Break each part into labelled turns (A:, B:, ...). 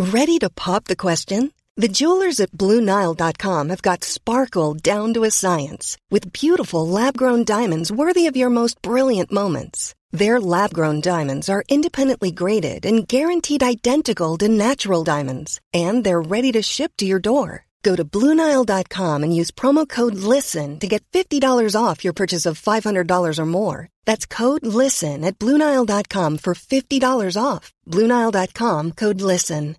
A: Ready to pop the question? The jewelers at BlueNile.com have got sparkle down to a science with beautiful lab-grown diamonds worthy of your most brilliant moments. Their lab-grown diamonds are independently graded and guaranteed identical to natural diamonds, and they're ready to ship to your door. Go to BlueNile.com and use promo code LISTEN to get $50 off your purchase of $500 or more. That's code LISTEN at BlueNile.com for $50 off. BlueNile.com, code LISTEN.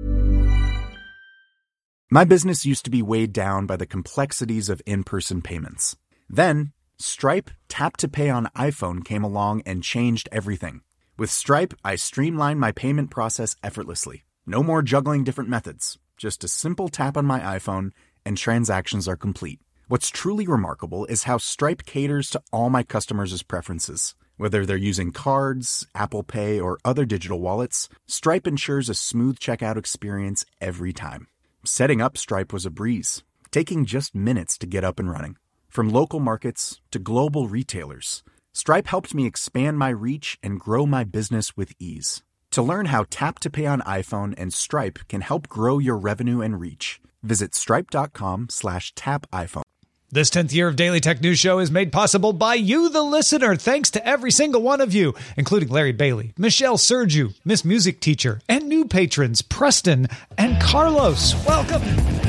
B: My business used to be weighed down by the complexities of in-person payments. Then, Stripe Tap to Pay on iPhone came along and changed everything. With Stripe, I streamlined my payment process effortlessly. No more juggling different methods. Just a simple tap on my iPhone and transactions are complete. What's truly remarkable is how Stripe caters to all my customers' preferences. Whether they're using cards, Apple Pay, or other digital wallets, Stripe ensures a smooth checkout experience every time. Setting up Stripe was a breeze, taking just minutes to get up and running. From local markets to global retailers, Stripe helped me expand my reach and grow my business with ease. To learn how Tap to Pay on iPhone and Stripe can help grow your revenue and reach, visit stripe.com/tapiphone.
C: This 10th year of Daily Tech News Show is made possible by you, the listener. Thanks to every single one of you, including Larry Bailey, Michelle Sergiu, Miss Music Teacher, and new patrons, Preston and Carlos. Welcome.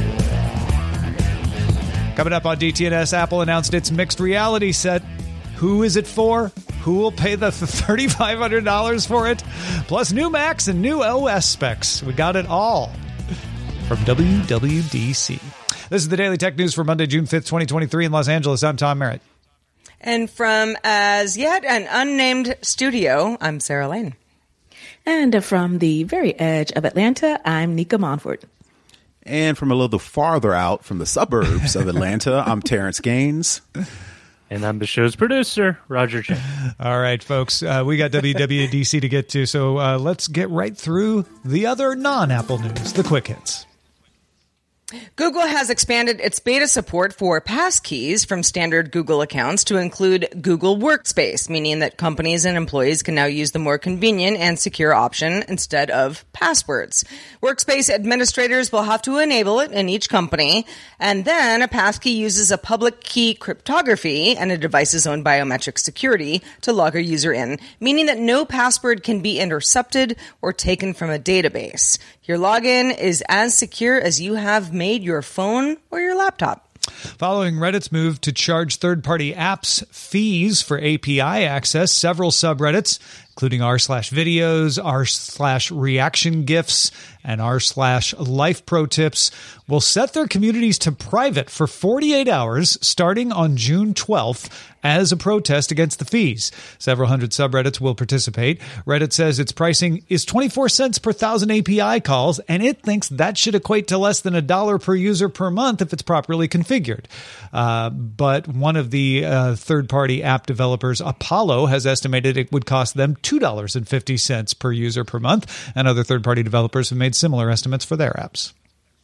C: Coming up on DTNS, Apple announced its mixed reality set. Who is it for? Who will pay the $3,500 for it? Plus new Macs and new OS specs. We got it all from WWDC. This is the Daily Tech News for Monday, June 5th, 2023 in Los Angeles. I'm Tom Merritt.
D: And from as yet an unnamed studio, I'm Sarah Lane.
E: And from the very edge of Atlanta, I'm Nika Monfort.
F: And from a little farther out from the suburbs of Atlanta, I'm Terrence Gaines.
G: And I'm the show's producer, Roger Chen.
C: All right, folks, we got WWDC to get to, so let's get right through the other non-Apple news, the quick hits.
D: Google has expanded its beta support for passkeys from standard Google accounts to include Google Workspace, meaning that companies and employees can now use the more convenient and secure option instead of passwords. Workspace administrators will have to enable it in each company, and then a passkey uses a public key cryptography and a device's own biometric security to log a user in, meaning that no password can be intercepted or taken from a database. Your login is as secure as you have made your phone or your laptop.
C: Following Reddit's move to charge third-party apps fees for API access, several subreddits, including r/videos, r/reaction gifs, and r/life pro tips, will set their communities to private for 48 hours starting on June 12th as a protest against the fees. Several hundred subreddits will participate. Reddit says its pricing is 24 cents per 1,000 API calls, and it thinks that should equate to less than $1 per user per month if it's properly configured. But one of the third-party app developers, Apollo, has estimated it would cost them $2.50 per user per month, and other third-party developers have made similar estimates for their apps.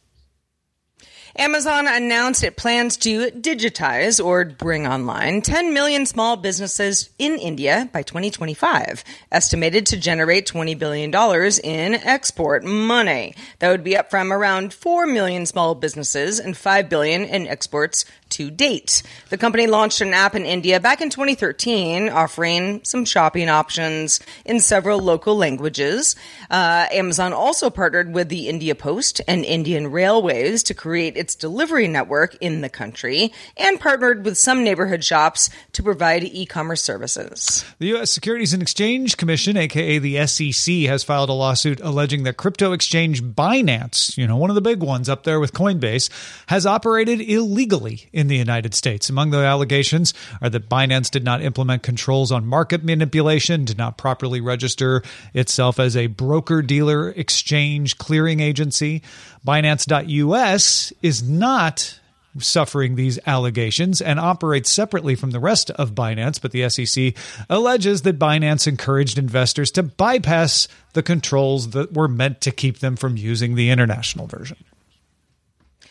D: Amazon announced it plans to digitize or bring online 10 million small businesses in India by 2025, estimated to generate $20 billion in export money. That would be up from around 4 million small businesses and $5 billion in exports to date. The company launched an app in India back in 2013, offering some shopping options in several local languages. Amazon also partnered with the India Post and Indian Railways to create its delivery network in the country, and partnered with some neighborhood shops to provide e-commerce services.
C: The U.S. Securities and Exchange Commission, aka the SEC, has filed a lawsuit alleging that crypto exchange Binance, one of the big ones up there with Coinbase, has operated illegally in the United States. Among the allegations are that Binance did not implement controls on market manipulation, did not properly register itself as a broker-dealer exchange clearing agency. Binance.US is not suffering these allegations and operates separately from the rest of Binance, but the SEC alleges that Binance encouraged investors to bypass the controls that were meant to keep them from using the international version.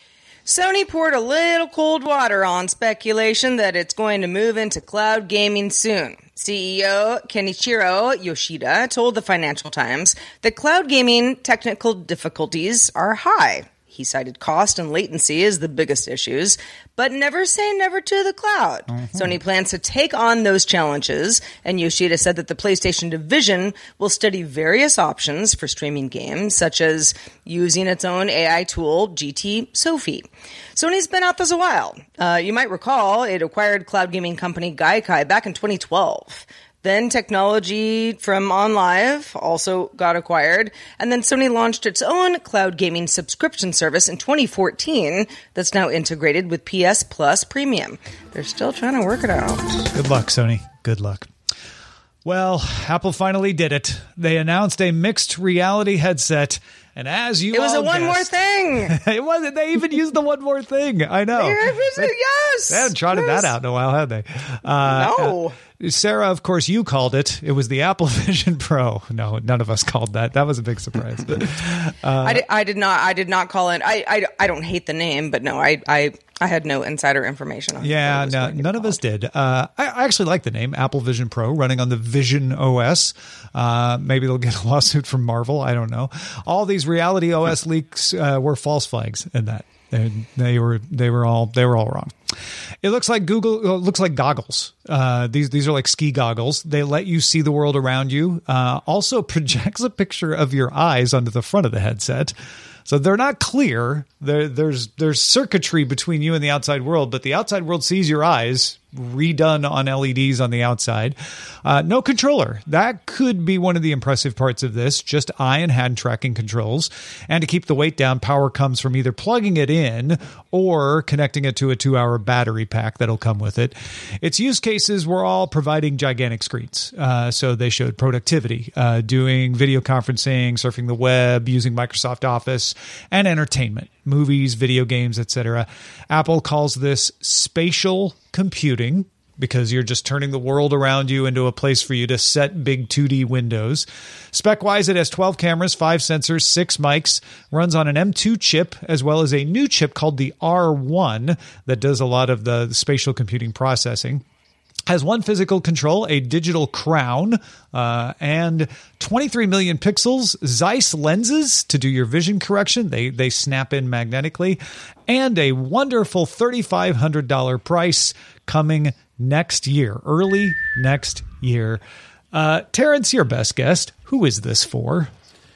D: Sony poured a little cold water on speculation that it's going to move into cloud gaming soon. CEO Kenichiro Yoshida told the Financial Times that cloud gaming technical difficulties are high. He cited cost and latency as the biggest issues, but never say never to the cloud. Sony plans to take on those challenges, and Yoshida said that the PlayStation division will study various options for streaming games, such as using its own AI tool, GT Sophie. Sony's been at this a while. You might recall it acquired cloud gaming company Gaikai back in 2012. Then technology from OnLive also got acquired, and then Sony launched its own cloud gaming subscription service in 2014 that's now integrated with PS Plus Premium. They're still trying to work it out.
C: Good luck, Sony. Good luck. Well, Apple finally did it. They announced a mixed reality headset. And as you
D: It was
C: all
D: a one more
C: guessed-
D: thing.
C: It wasn't. They even used the one more thing. I know.
D: Yes.
C: They haven't trotted that out in a while, have they?
D: No.
C: Sarah, of course, you called it. It was the Apple Vision Pro. No, none of us called that. That was a big surprise.
D: I did not call it. I don't hate the name, but no, I had no insider information on it.
C: Yeah, no, none of us did. I actually like the name Apple Vision Pro, running on the Vision OS. Maybe they'll get a lawsuit from Marvel. I don't know. All these Reality OS leaks were false flags in that. They were all wrong. It looks like goggles. These are like ski goggles. They let you see the world around you. Also projects a picture of your eyes onto the front of the headset. So they're not clear. There's circuitry between you and the outside world, but the outside world sees your eyes redone on LEDs on the outside. No controller. That could be one of the impressive parts of this, just eye and hand tracking controls. And to keep the weight down, power comes from either plugging it in or connecting it to a 2-hour battery pack that'll come with it. Its use cases were all providing gigantic screens. So they showed productivity, doing video conferencing, surfing the web, using Microsoft Office, and entertainment, movies, video games, etc. Apple calls this spatial computing because you're just turning the world around you into a place for you to set big 2D windows. Spec-wise, it has 12 cameras, 5 sensors, 6 mics, runs on an M2 chip, as well as a new chip called the R1 that does a lot of the spatial computing processing. Has one physical control, a digital crown, and 23 million pixels, Zeiss lenses to do your vision correction. They snap in magnetically, and a wonderful $3,500 price coming next year, early next year. Terrence, your best guest. Who is this for?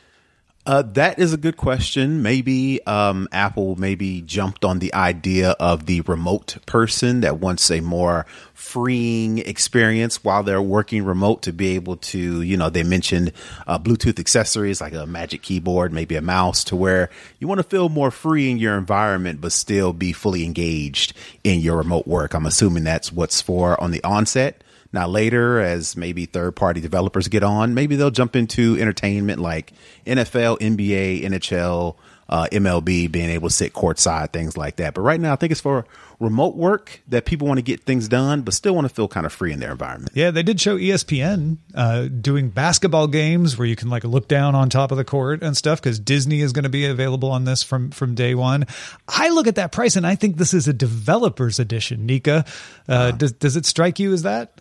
F: That is a good question. Maybe Apple jumped on the idea of the remote person that wants a more freeing experience while they're working remote to be able to, they mentioned Bluetooth accessories like a Magic Keyboard, maybe a mouse, to where you want to feel more free in your environment but still be fully engaged in your remote work. I'm assuming that's what's for on the onset. Now, later, as maybe third-party developers get on, maybe they'll jump into entertainment like NFL, NBA, NHL, MLB, being able to sit courtside, things like that. But right now, I think it's for remote work that people want to get things done, but still want to feel kind of free in their environment.
C: Yeah, they did show ESPN doing basketball games where you can look down on top of the court and stuff, because Disney is going to be available on this from day one. I look at that price and I think this is a developer's edition. Nika, does it strike you as that?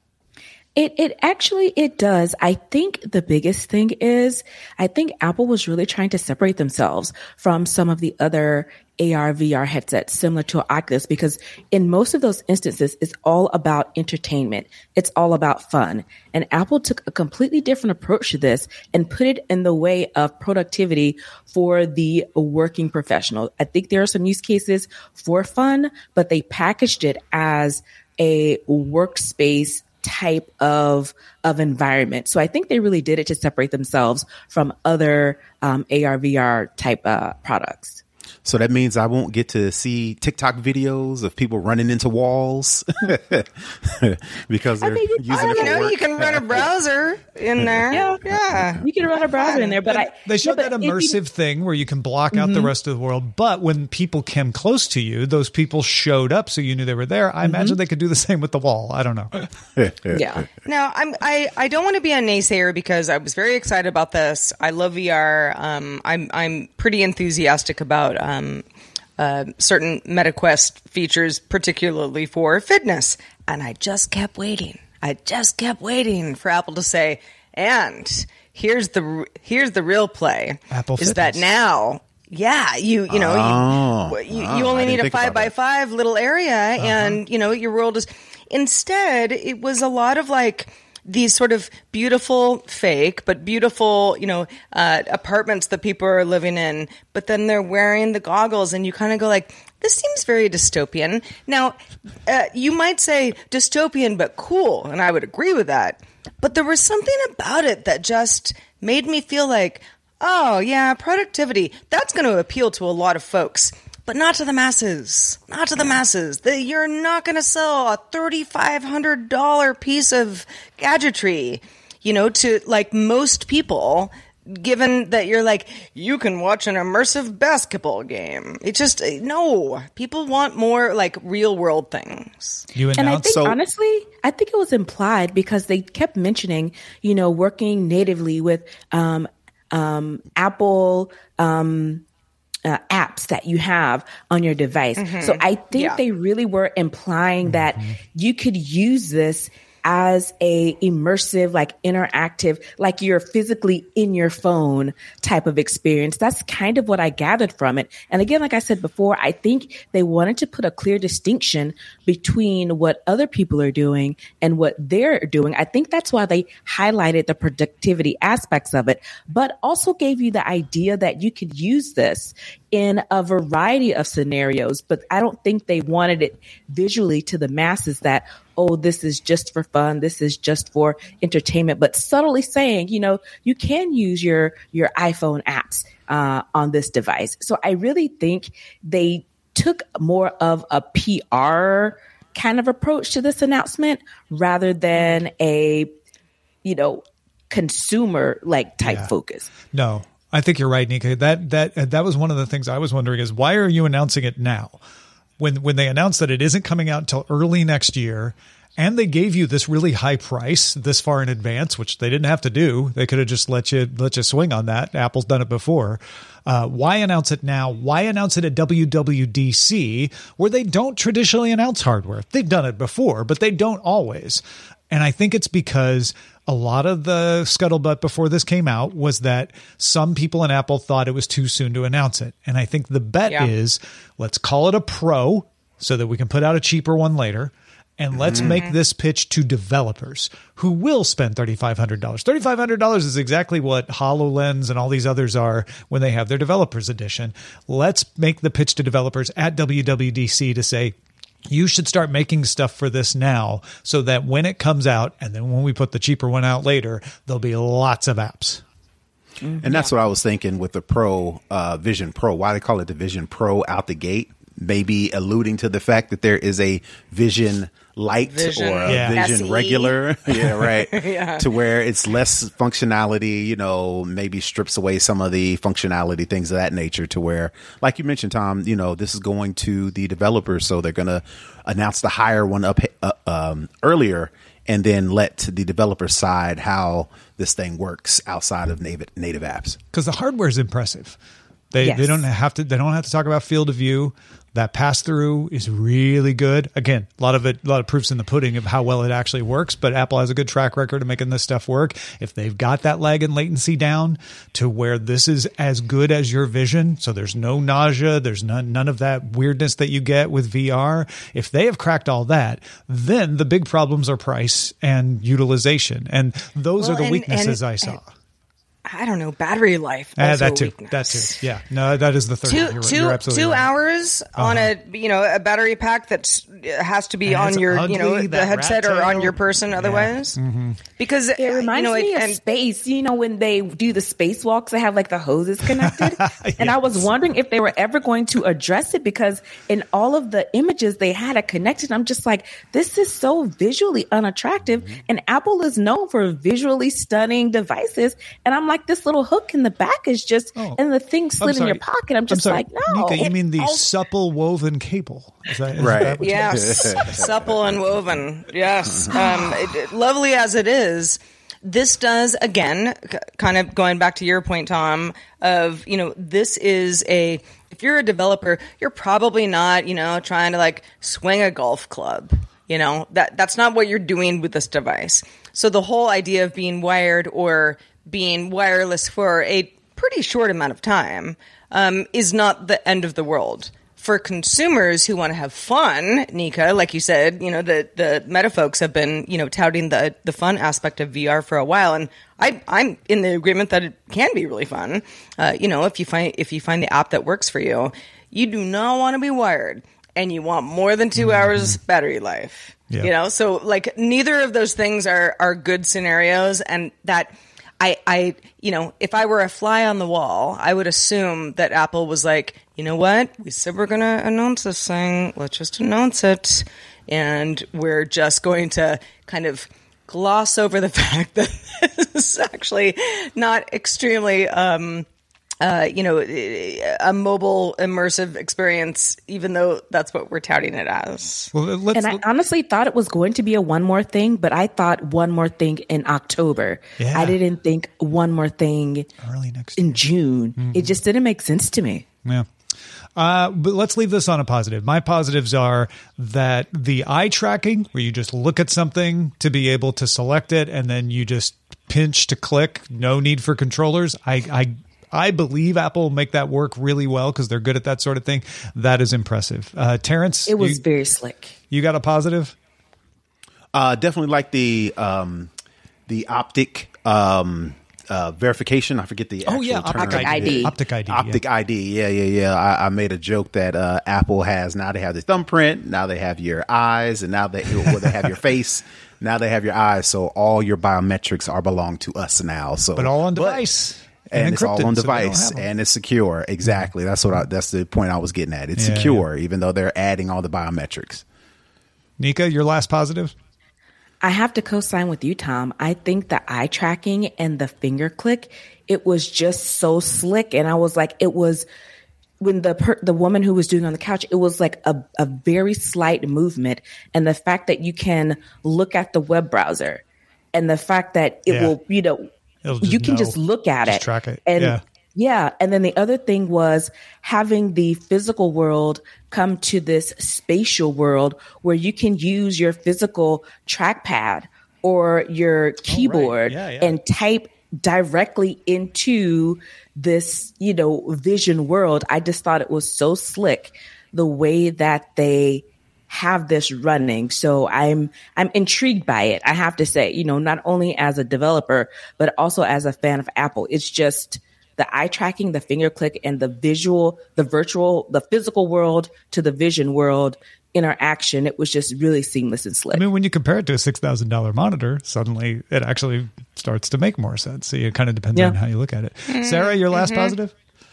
E: It actually does. I think the biggest thing is I think Apple was really trying to separate themselves from some of the other AR, VR headsets similar to Oculus, because in most of those instances, it's all about entertainment. It's all about fun. And Apple took a completely different approach to this and put it in the way of productivity for the working professional. I think there are some use cases for fun, but they packaged it as a workspace type of environment. So I think they really did it to separate themselves from other AR, VR type products.
F: So that means I won't get to see TikTok videos of people running into walls because they're using it for work.
D: You can run a browser in there. Yeah.
E: You can run a browser in there, but
C: they showed that immersive thing where you can block out the rest of the world. But when people came close to you, those people showed up, so you knew they were there. I imagine they could do the same with the wall. I don't know.
E: Yeah.
D: Now, I don't want to be a naysayer because I was very excited about this. I love VR. I'm pretty enthusiastic about certain MetaQuest features, particularly for fitness. And I just kept waiting. For Apple to say, and here's the real play.
C: Apple
D: is
C: Fitness.
D: That now, you only need a 5x5 little area, and your world is. Instead, it was a lot of like these sort of beautiful fake, but beautiful, apartments that people are living in, but then they're wearing the goggles and you kind of go like, this seems very dystopian. Now, you might say dystopian, but cool. And I would agree with that. But there was something about it that just made me feel like, oh yeah, productivity, that's going to appeal to a lot of folks. But not to the masses. You're not going to sell a $3,500 piece of gadgetry, to like most people, given that you're like, you can watch an immersive basketball game. It's just, no. People want more like real world things.
E: And I think, honestly, I think it was implied because they kept mentioning, working natively with Apple apps that you have on your device. So I think they really were implying that you could use this as a immersive, like interactive, like you're physically in your phone type of experience. That's kind of what I gathered from it. And again, like I said before, I think they wanted to put a clear distinction between what other people are doing and what they're doing. I think that's why they highlighted the productivity aspects of it, but also gave you the idea that you could use this in a variety of scenarios. But I don't think they wanted it visually to the masses that, oh, this is just for fun, this is just for entertainment, but subtly saying, you can use your iPhone apps on this device. So I really think they took more of a PR kind of approach to this announcement rather than a, consumer like type focus.
C: No, I think you're right, Nika. That was one of the things I was wondering is why are you announcing it now? When they announced that it isn't coming out until early next year, and they gave you this really high price this far in advance, which they didn't have to do. They could have just let you swing on that. Apple's done it before. Why announce it now? Why announce it at WWDC, where they don't traditionally announce hardware? They've done it before, but they don't always. And I think it's because a lot of the scuttlebutt before this came out was that some people in Apple thought it was too soon to announce it. And I think the bet is, let's call it a Pro so that we can put out a cheaper one later. And let's make this pitch to developers who will spend $3,500. $3,500 is exactly what HoloLens and all these others are when they have their developers edition. Let's make the pitch to developers at WWDC to say, you should start making stuff for this now so that when it comes out and then when we put the cheaper one out later, there'll be lots of apps.
F: And that's what I was thinking with the Pro, Vision Pro. Why they call it the Vision Pro out the gate? Maybe alluding to the fact that there is a Vision Lite or a Vision
D: SE.
F: Regular. Yeah, right. To where it's less functionality, maybe strips away some of the functionality, things of that nature, to where, like you mentioned, Tom, this is going to the developers. So they're going to announce the higher one up earlier and then let the developer side how this thing works outside of native apps.
C: Because the hardware is impressive. They don't have to talk about field of view. That pass through is really good. Again, a lot of proofs in the pudding of how well it actually works, but Apple has a good track record of making this stuff work. If they've got that lag and latency down to where this is as good as your Vision, so there's no nausea, there's none of that weirdness that you get with VR. If they have cracked all that, then the big problems are price and utilization. And those are the weaknesses I saw.
D: I don't know, battery life. Also
C: that too.
D: a weakness.
C: That too. Yeah. No, that is the third. You're absolutely
D: two
C: right.
D: hours on a battery pack that has to be on your
C: ugly,
D: the headset or on your person otherwise. Because
E: it reminds me of space. When they do the spacewalks, they have like the hoses connected, and I was wondering if they were ever going to address it because in all of the images they had it connected. I'm just like, this is so visually unattractive, and Apple is known for visually stunning devices, and I'm like, this little hook in the back is just, and the thing slid in your pocket. I'm just like, no.
C: Nika, you mean the supple woven cable? Is that what
D: yes, supple and woven. Yes. Lovely as it is, this does, again, kind of going back to your point, Tom, of, this is if you're a developer, you're probably not, trying to like swing a golf club. That's not what you're doing with this device. So the whole idea of being wired or being wireless for a pretty short amount of time is not the end of the world. For consumers who want to have fun, Nika, like you said, the Meta folks have been, touting the fun aspect of VR for a while, and I'm in the agreement that it can be really fun. If you find the app that works for you, you do not want to be wired, and you want more than 2 hours battery life.
C: Yeah.
D: So like neither of those things are good scenarios, and that. If I were a fly on the wall, I would assume that Apple was like, you know what? We said we're going to announce this thing. Let's just announce it. And we're just going to kind of gloss over the fact that this is actually not extremely, a mobile immersive experience, even though that's what we're touting it as.
E: Well, I honestly thought it was going to be a one more thing, but I thought one more thing in October.
C: Yeah.
E: I didn't think one more thing
C: early next
E: in
C: year.
E: June. Mm-hmm. It just didn't make sense to me.
C: Yeah. But let's leave this on a positive. My positives are that the eye tracking, where you just look at something to be able to select it, and then you just pinch to click, no need for controllers. I believe Apple will make that work really well because they're good at that sort of thing. That is impressive. Terrence?
E: It was very slick.
C: You got a positive?
F: Definitely like the optic verification. I forget the actual term.
E: Optic ID.
C: Optic ID.
F: Optic ID. Yeah. I made a joke that Apple has. Now they have the thumbprint. Now they have your eyes. And now they have your face. Now they have your eyes. So all your biometrics belong to us now. So,
C: but all on device.
F: And it's all on
C: so
F: device and it's secure. Exactly. That's the point I was getting at. It's secure, even though they're adding all the biometrics.
C: Nika, your last positive?
E: I have to co-sign with you, Tom. I think the eye tracking and the finger click, it was just so slick. And I was like, it was when the woman who was doing on the couch, it was like a very slight movement. And the fact that you can look at the web browser and the fact that it will, you can just look at it.
C: Track it.
E: And and then the other thing was having the physical world come to this spatial world where you can use your physical trackpad or your keyboard and type directly into this, vision world. I just thought it was so slick the way that they have this running. So I'm intrigued by it. I have to say, not only as a developer, but also as a fan of Apple. It's just the eye tracking, the finger click, and the visual, the virtual, the physical world to the vision world interaction. It was just really seamless and slick.
C: I mean, when you compare it to a $6,000 monitor, suddenly it actually starts to make more sense. So it kind of depends on how you look at it. Sarah, your last positive?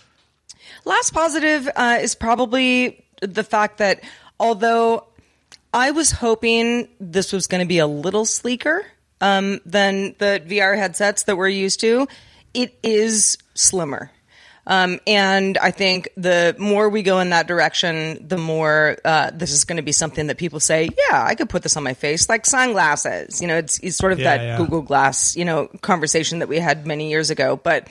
D: Last positive is probably the fact that although I was hoping this was going to be a little sleeker than the VR headsets that we're used to, it is slimmer. And I think the more we go in that direction, the more this is going to be something that people say, yeah, I could put this on my face, like sunglasses. It's sort of that Google Glass, conversation that we had many years ago. But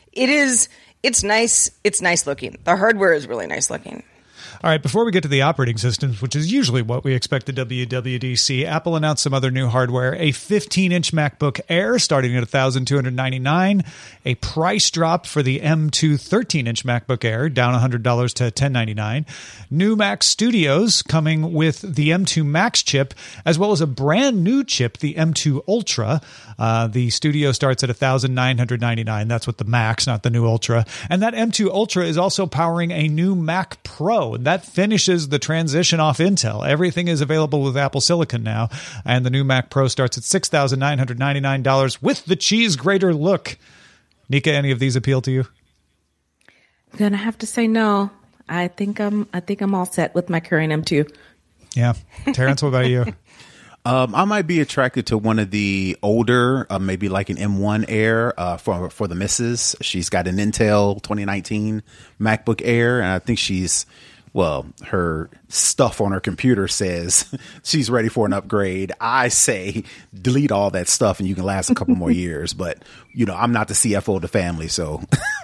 D: it's nice. It's nice looking. The hardware is really nice looking.
C: All right, before we get to the operating systems, which is usually what we expect at WWDC, Apple announced some other new hardware, a 15-inch MacBook Air starting at $1,299, a price drop for the M2 13-inch MacBook Air, down $100 to $1,099, new Mac Studios coming with the M2 Max chip, as well as a brand new chip, the M2 Ultra. The Studio starts at $1,999. That's with the Max, not the new Ultra. And that M2 Ultra is also powering a new Mac Pro. That finishes the transition off Intel. Everything is available with Apple Silicon now. And the new Mac Pro starts at $6,999 with the cheese grater look. Nika, any of these appeal to you?
E: I'm going to have to say no. I think I'm all set with my current M2.
C: Yeah. Terrence, what about you?
F: I might be attracted to one of the older, maybe like an M1 Air for the missus. She's got an Intel 2019 MacBook Air, and I think she's well, her stuff on her computer says she's ready for an upgrade. I say delete all that stuff and you can last a couple more years. But, I'm not the CFO of the family, so.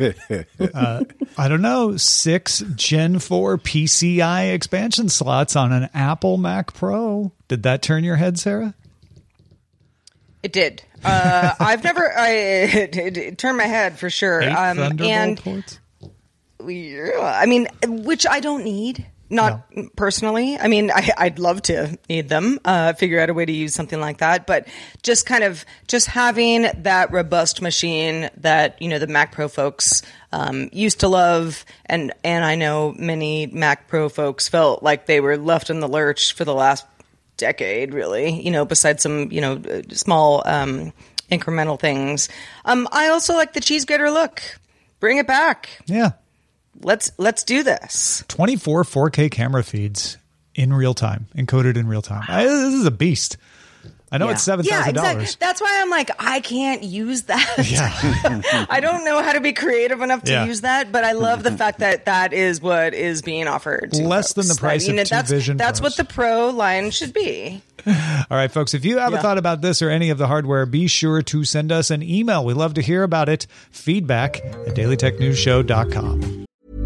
C: I don't know, 6 Gen 4 PCI expansion slots on an Apple Mac Pro. Did that turn your head, Sarah?
D: It did. It turned my head for sure.
C: 8 Thunderbolt ports?
D: Which I don't need. Not personally. I'd love to need them, figure out a way to use something like that. But just having that robust machine that, the Mac Pro folks used to love. And I know many Mac Pro folks felt like they were left in the lurch for the last decade, really, besides some, small incremental things. I also like the cheese grater look. Bring it back.
C: Yeah.
D: Let's do this.
C: 24 4K camera feeds in real time, encoded in real time. This is a beast. I know it's $7,000. Yeah, exactly.
D: That's why I'm like, I can't use that.
C: Yeah.
D: I don't know how to be creative enough to use that, but I love the fact that is what is being offered.
C: Less than the price of two Vision
D: That's
C: Pros.
D: what the Pro line should be.
C: All right, folks, if you have a thought about this or any of the hardware, be sure to send us an email. We love to hear about it. Feedback@dailytechnewsshow.com.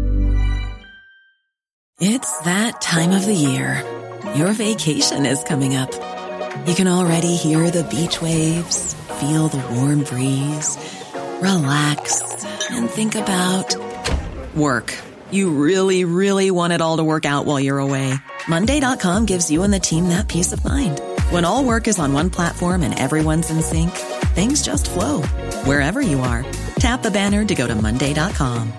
H: It's that time of the year. Your vacation is coming up. You can already hear the beach waves, feel the warm breeze, relax, and think about work. You really, really want it all to work out while you're away. Monday.com gives you and the team that peace of mind. When all work is on one platform and everyone's in sync, things just flow. Wherever you are, tap the banner to go to Monday.com.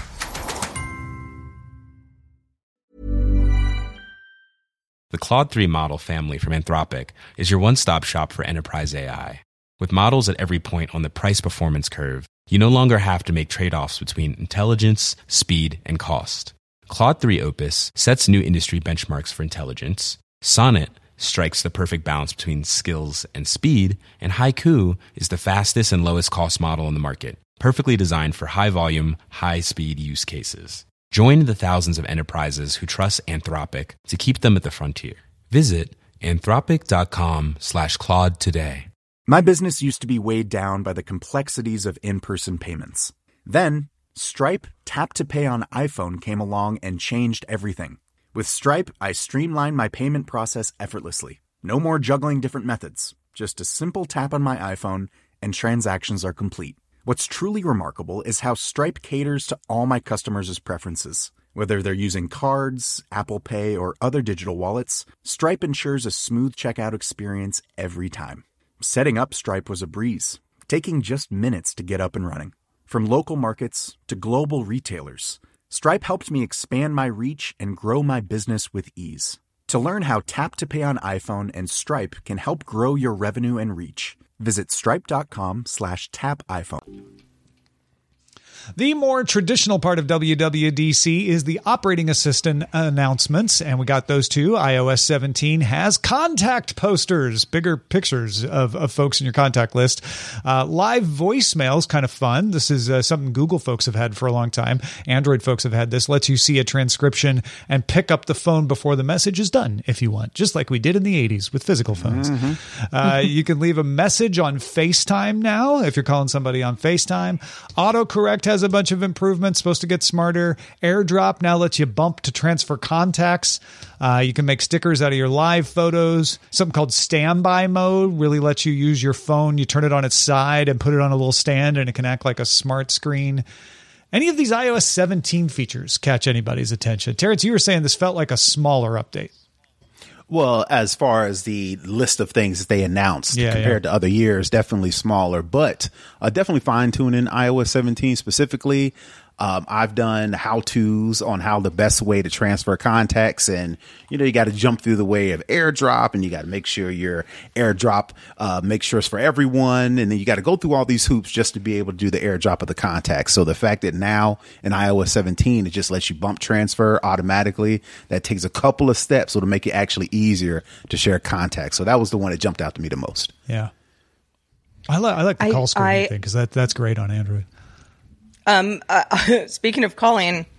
I: The Claude 3 model family from Anthropic is your one-stop shop for enterprise AI. With models at every point on the price-performance curve, you no longer have to make trade-offs between intelligence, speed, and cost. Claude 3 Opus sets new industry benchmarks for intelligence. Sonnet strikes the perfect balance between skills and speed. And Haiku is the fastest and lowest cost model in the market, perfectly designed for high-volume, high-speed use cases. Join the thousands of enterprises who trust Anthropic to keep them at the frontier. Visit anthropic.com/Claude today.
B: My business used to be weighed down by the complexities of in-person payments. Then, Stripe Tap to Pay on iPhone came along and changed everything. With Stripe, I streamlined my payment process effortlessly. No more juggling different methods. Just a simple tap on my iPhone and transactions are complete. What's truly remarkable is how Stripe caters to all my customers' preferences. Whether they're using cards, Apple Pay, or other digital wallets, Stripe ensures a smooth checkout experience every time. Setting up Stripe was a breeze, taking just minutes to get up and running. From local markets to global retailers, Stripe helped me expand my reach and grow my business with ease. To learn how Tap to Pay on iPhone and Stripe can help grow your revenue and reach, visit stripe.com/tapiphone.
C: The more traditional part of WWDC is the operating assistant announcements, and we got those too. iOS 17 has contact posters, bigger pictures of folks in your contact list. Live voicemails, kind of fun. This is something Google folks have had for a long time. Android folks have had this. Lets you see a transcription and pick up the phone before the message is done if you want, just like we did in the 80s with physical phones. You can leave a message on FaceTime now if you're calling somebody on FaceTime. Autocorrect has a bunch of improvements, supposed to get smarter. AirDrop now lets you bump to transfer contacts. You can make stickers out of your live photos. Something called standby mode really lets you use your phone. You turn it on its side and put it on a little stand and it can act like a smart screen. Any of these iOS 17 features catch anybody's attention? Terrence, you were saying this felt like a smaller update.
F: Well, as far as the list of things that they announced compared to other years, definitely smaller, but definitely fine-tuning iOS 17 specifically. I've done how-tos on how the best way to transfer contacts, and you got to jump through the way of AirDrop, and you got to make sure your AirDrop make sure it's for everyone, and then you got to go through all these hoops just to be able to do the AirDrop of the contacts. So the fact that now in iOS 17 it just lets you bump transfer automatically, that takes a couple of steps, so to make it actually easier to share contacts. So that was the one that jumped out to me the most.
C: Yeah, I like the call screening thing because that's great on Android.
D: Speaking of calling,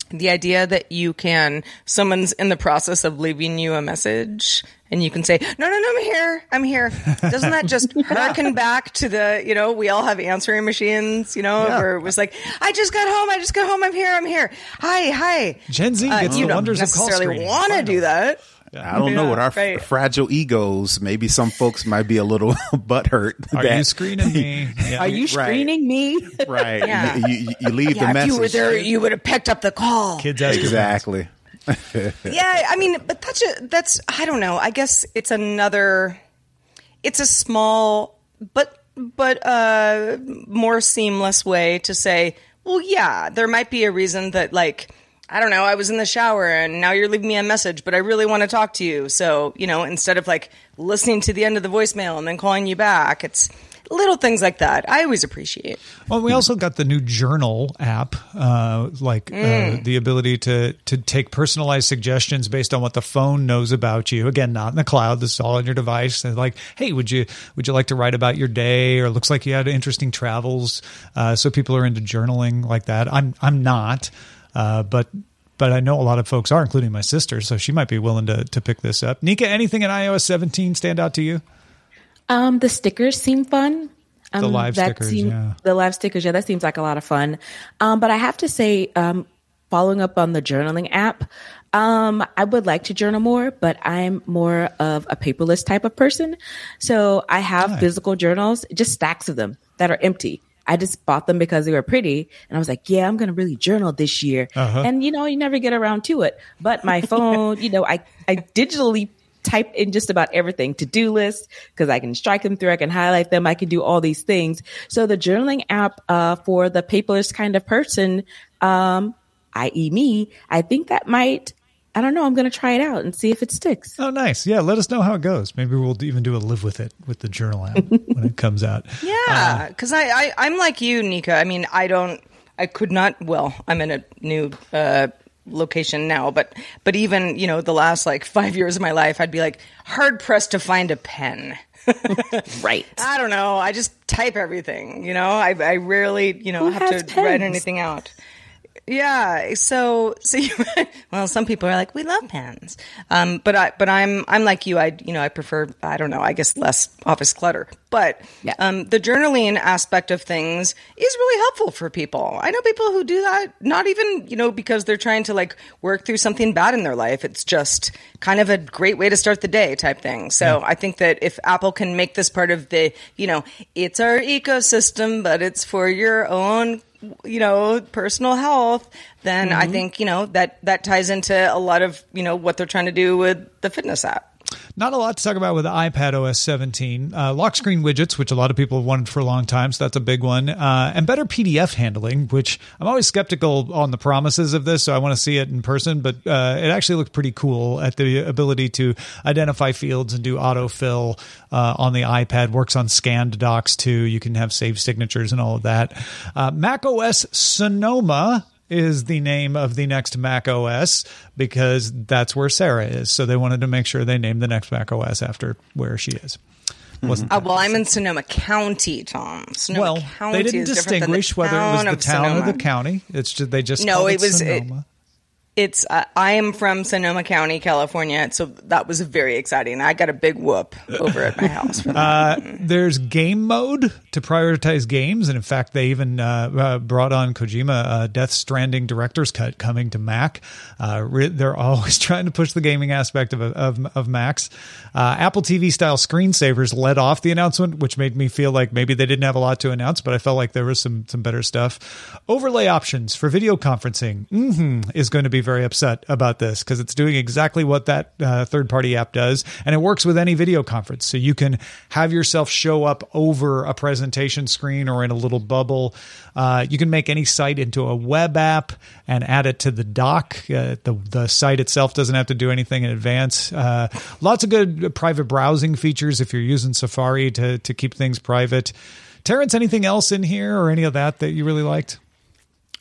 D: the idea that someone's in the process of leaving you a message and you can say, no, I'm here. Doesn't that just harken back to the, we all have answering machines, where it was like, I just got home, I'm here. Hi.
C: Gen Z gets the wonders of call screening.
D: You don't necessarily want to do that.
F: I don't know what our fragile egos. Maybe some folks might be a little butthurt.
C: Are you screening me? Yeah.
E: Are you screening me?
F: Right. Yeah. You leave the message.
D: If you were there, you would have picked up the call.
C: Kids
F: exactly.
D: Yeah, I mean, but that's I don't know. I guess it's a small but more seamless way to say, well, yeah, there might be a reason that, like, I don't know, I was in the shower and now you're leaving me a message, but I really want to talk to you. So, instead of like listening to the end of the voicemail and then calling you back, it's little things like that. I always appreciate.
C: Well, we also got the new Journal app, the ability to take personalized suggestions based on what the phone knows about you. Again, not in the cloud. This is all on your device. And like, hey, would you like to write about your day? Or it looks like you had interesting travels. So people are into journaling like that. I'm not. But I know a lot of folks are, including my sister, so she might be willing to pick this up. Nika, anything in iOS 17 stand out to you?
E: The stickers seem fun.
C: The live stickers,
E: The live stickers, that seems like a lot of fun. But I have to say, following up on the journaling app, I would like to journal more, but I'm more of a paperless type of person. So I have physical journals, just stacks of them that are empty. I just bought them because they were pretty. And I was like, yeah, I'm going to really journal this year. Uh-huh. And, you never get around to it. But my phone, I digitally type in just about everything. To-do lists, because I can strike them through. I can highlight them. I can do all these things. So the journaling app for the paperless kind of person, i.e. me, I think that might... I don't know. I'm going to try it out and see if it sticks.
C: Oh, nice. Yeah. Let us know how it goes. Maybe we'll even do a live with it with the journal app when it comes out.
D: Yeah. Because I'm like you, Nika. I mean, I'm in a new location now, but even, the last like 5 years of my life, I'd be like hard pressed to find a pen.
E: Right.
D: I don't know. I just type everything, I rarely, have to write anything out. Yeah. So well, some people are like, we love pens. But I'm like you. I prefer, I don't know, I guess less office clutter. But the journaling aspect of things is really helpful for people. I know people who do that, not even, because they're trying to like work through something bad in their life. It's just kind of a great way to start the day type thing. So I think that if Apple can make this part of the, it's our ecosystem, but it's for your own personal health, then I think, that ties into a lot of, what they're trying to do with the fitness app.
C: Not a lot to talk about with iPad OS 17. Lock screen widgets, which a lot of people have wanted for a long time, so that's a big one. And better PDF handling, which I'm always skeptical on the promises of this, so I want to see it in person. But it actually looked pretty cool at the ability to identify fields and do autofill on the iPad. Works on scanned docs, too. You can have saved signatures and all of that. Mac OS Sonoma is the name of the next Mac OS because that's where Sarah is. So they wanted to make sure they named the next Mac OS after where she is.
D: I'm in Sonoma County, Tom. Sonoma County
C: they didn't distinguish whether it was the town or the county. It's just they just called it Sonoma.
D: I am from Sonoma County, California, so that was very exciting. I got a big whoop over at my house for that.
C: There's game mode to prioritize games, and in fact, they even brought on Kojima Death Stranding Director's Cut coming to Mac. They're always trying to push the gaming aspect of Macs. Apple TV style screensavers led off the announcement, which made me feel like maybe they didn't have a lot to announce, but I felt like there was some better stuff. Overlay options for video conferencing is going to be very upset about this because it's doing exactly what that third-party app does, and it works with any video conference. So you can have yourself show up over a presentation screen or in a little bubble. You can make any site into a web app and add it to the dock. The site itself doesn't have to do anything in advance. Lots of good private browsing features if you're using Safari to keep things private. Terrence, anything else in here or any of that you really liked?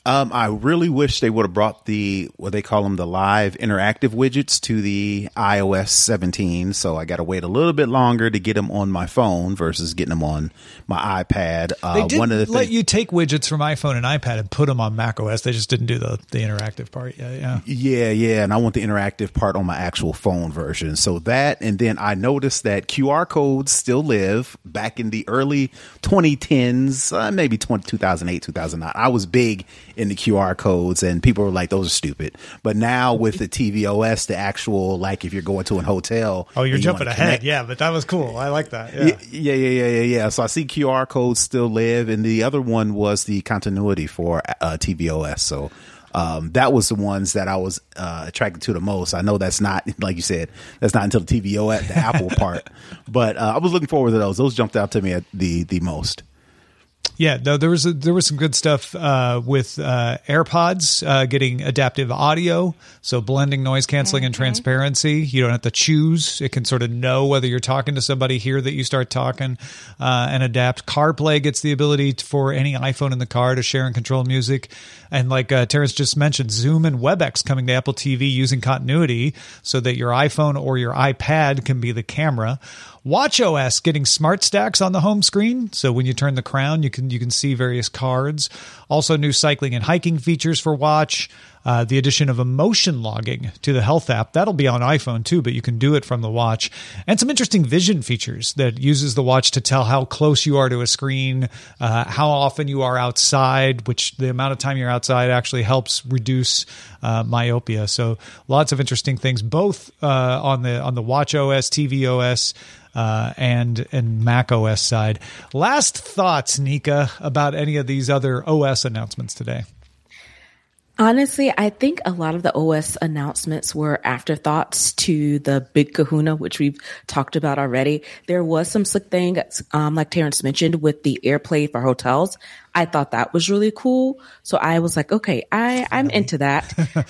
F: I really wish they would have brought what they call them, the live interactive widgets to the iOS 17. So I got to wait a little bit longer to get them on my phone versus getting them on my iPad.
C: They did let you take widgets from iPhone and iPad and put them on macOS. They just didn't do the interactive part. Yeah.
F: And I want the interactive part on my actual phone version. So that, and then I noticed that QR codes still live back in the early 2010s, maybe 2008, 2009. I was big in the QR codes, and people were like, those are stupid. But now with the tvOS, the actual, like if you're going to a hotel.
C: Oh, you're jumping ahead. Yeah, but that was cool. I like that.
F: Yeah. So I see QR codes still live. And the other one was the continuity for tvOS. So that was the ones that I was attracted to the most. I know that's not, like you said, that's not until the tvOS, the Apple part. But I was looking forward to those. Those jumped out to me at the most.
C: Yeah, no, there was some good stuff with AirPods getting adaptive audio, so blending, noise canceling, and transparency. You don't have to choose; it can sort of know whether you're talking to somebody, hear that you start talking, and adapt. CarPlay gets the ability for any iPhone in the car to share and control music, and like Terrence just mentioned, Zoom and WebEx coming to Apple TV using continuity, so that your iPhone or your iPad can be the camera. WatchOS getting smart stacks on the home screen, so when you turn the crown, you can see various cards. Also, new cycling and hiking features for Watch. The addition of emotion logging to the Health app. That'll be on iPhone too, but you can do it from the Watch. And some interesting vision features that uses the Watch to tell how close you are to a screen, how often you are outside, which the amount of time you're outside actually helps reduce myopia. So lots of interesting things, both on the WatchOS, tvOS, and Mac OS side. Last thoughts, Nika, about any of these other OS announcements today?
E: Honestly, I think a lot of the OS announcements were afterthoughts to the big kahuna, which we've talked about already. There was some slick thing, like Terrence mentioned, with the AirPlay for hotels. I thought that was really cool. So I was like, okay, I'm into that.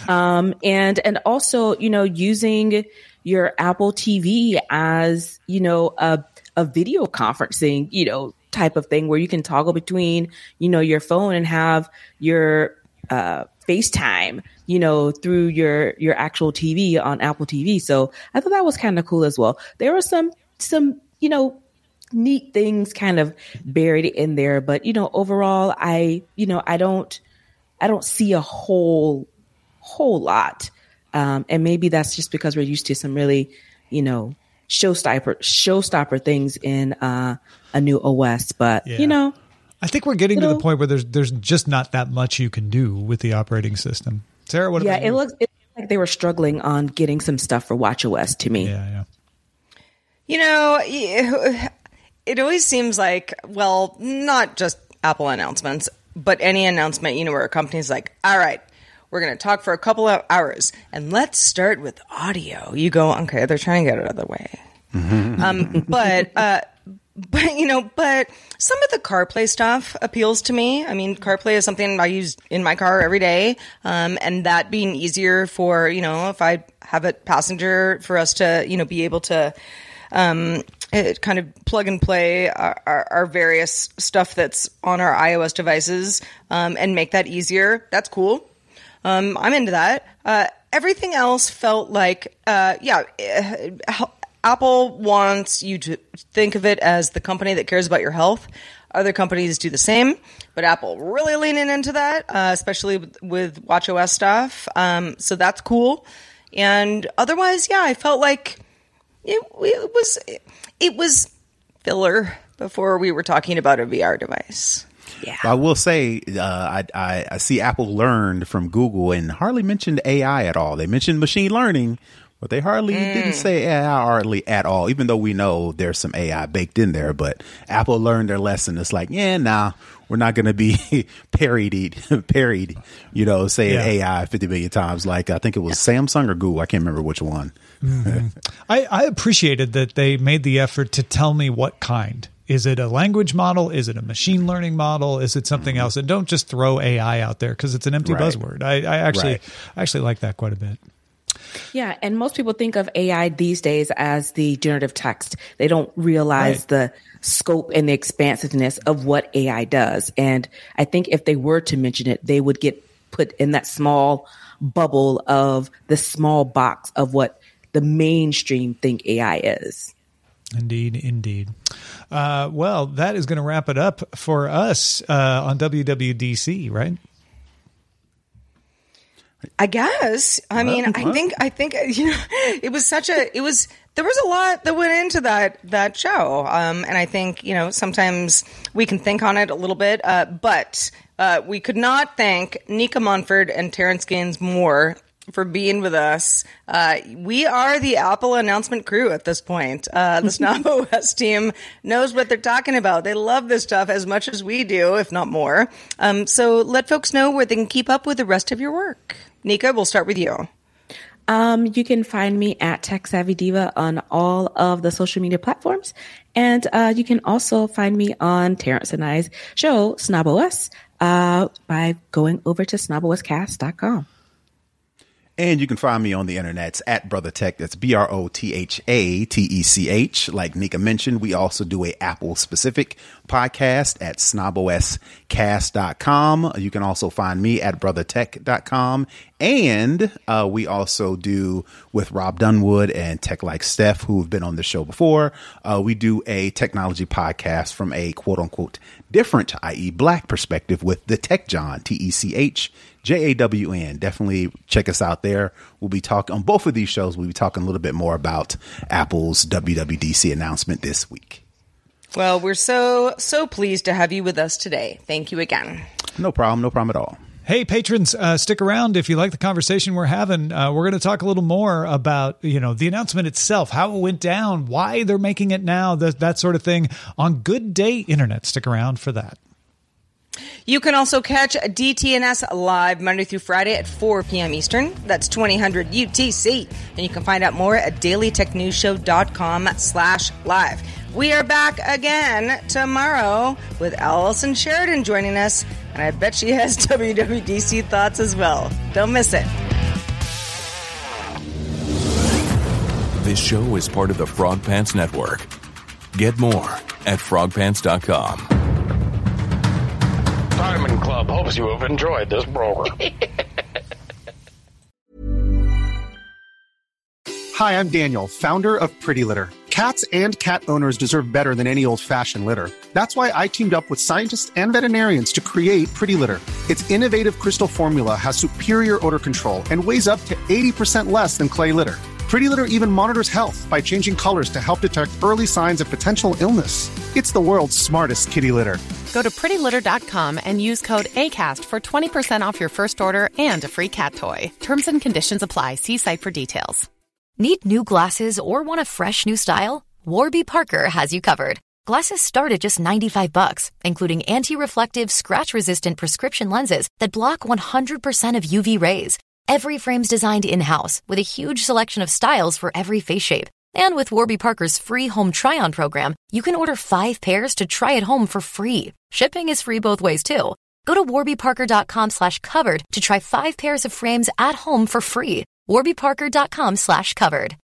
E: And also, using your Apple TV as, a video conferencing, type of thing where you can toggle between, your phone and have your, FaceTime, through your actual TV on Apple TV. So I thought that was kind of cool as well. There were some, neat things kind of buried in there, but, overall, I don't see a whole lot. And maybe that's just because we're used to some really, showstopper things in, a new OS, but,
C: I think we're getting to the point where there's just not that much you can do with the operating system. Sarah, what about you?
E: It looks like they were struggling on getting some stuff for WatchOS to me.
C: Yeah.
D: It always seems like, well, not just Apple announcements, but any announcement, where a company's like, all right, we're going to talk for a couple of hours and let's start with audio. You go, okay, they're trying to get it out of the way. But some of the CarPlay stuff appeals to me. I mean, CarPlay is something I use in my car every day. And that being easier for, if I have a passenger, for us to, be able to, kind of plug and play our various stuff that's on our iOS devices, and make that easier. That's cool. I'm into that. Everything else felt like, Apple wants you to think of it as the company that cares about your health. Other companies do the same, but Apple really leaning into that, especially with WatchOS stuff. So that's cool. And otherwise, I felt like it was filler before we were talking about a VR device. Yeah.
F: I will say, I see Apple learned from Google and hardly mentioned AI at all. They mentioned machine learning, but they hardly didn't say AI hardly at all, even though we know there's some AI baked in there. But Apple learned their lesson. It's like, we're not going to be parried, saying AI 50 million times. Like, I think it was Samsung or Google. I can't remember which one.
C: Mm-hmm. I appreciated that they made the effort to tell me what kind. Is it a language model? Is it a machine learning model? Is it something else? And don't just throw AI out there because it's an empty buzzword. I actually like that quite a bit.
E: Yeah, and most people think of AI these days as the generative text. They don't realize the scope and the expansiveness of what AI does. And I think if they were to mention it, they would get put in that small bubble of the small box of what the mainstream think AI is.
C: Indeed. Well, that is going to wrap it up for us on WWDC, right?
D: I guess. I think it was there was a lot that went into that show. And I think, sometimes we can think on it a little bit, but we could not thank Nika Munford and Terrence Gaines more for being with us. We are the Apple announcement crew at this point. The Snob OS team knows what they're talking about. They love this stuff as much as we do, if not more. So let folks know where they can keep up with the rest of your work. Nika, we'll start with you.
E: You can find me at Tech Savvy Diva on all of the social media platforms. And you can also find me on Terrence and I's show, Snob OS, by going over to snoboscast.com.
F: And you can find me on the internets at Brother Tech. That's BROTHATECH. Like Nika mentioned, we also do a Apple specific podcast at snoboscast.com. You can also find me at brothertech.com. And we also do with Rob Dunwood and Tech Like Steph, who have been on the show before. We do a technology podcast from a quote unquote different, i.e. black perspective with the Tech John, TECHJAWN. Definitely check us out there. We'll be talking on both of these shows. We'll be talking a little bit more about Apple's WWDC announcement this week.
D: Well, we're so pleased to have you with us today. Thank you again.
F: No problem at all.
C: Hey, patrons, stick around if you like the conversation we're having. We're going to talk a little more about, the announcement itself, how it went down, why they're making it now, that sort of thing on Good Day Internet. Stick around for that.
D: You can also catch DTNS live Monday through Friday at 4 p.m. Eastern. That's 2000 UTC. And you can find out more at dailytechnewsshow.com/live. We are back again tomorrow with Allison Sheridan joining us. And I bet she has WWDC thoughts as well. Don't miss it.
J: This show is part of the Frog Pants Network. Get more at frogpants.com.
K: Diamond Club hopes you have enjoyed this program.
L: Hi, I'm Daniel, founder of Pretty Litter. Cats and cat owners deserve better than any old-fashioned litter. That's why I teamed up with scientists and veterinarians to create Pretty Litter. Its innovative crystal formula has superior odor control and weighs up to 80% less than clay litter. Pretty Litter even monitors health by changing colors to help detect early signs of potential illness. It's the world's smartest kitty litter.
M: Go to prettylitter.com and use code ACAST for 20% off your first order and a free cat toy. Terms and conditions apply. See site for details.
N: Need new glasses or want a fresh new style? Warby Parker has you covered. Glasses start at just $95, including anti-reflective, scratch-resistant prescription lenses that block 100% of UV rays. Every frame's designed in-house with a huge selection of styles for every face shape. And with Warby Parker's free home try-on program, you can order 5 pairs to try at home for free. Shipping is free both ways, too. Go to warbyparker.com/covered to try 5 pairs of frames at home for free. warbyparker.com/covered.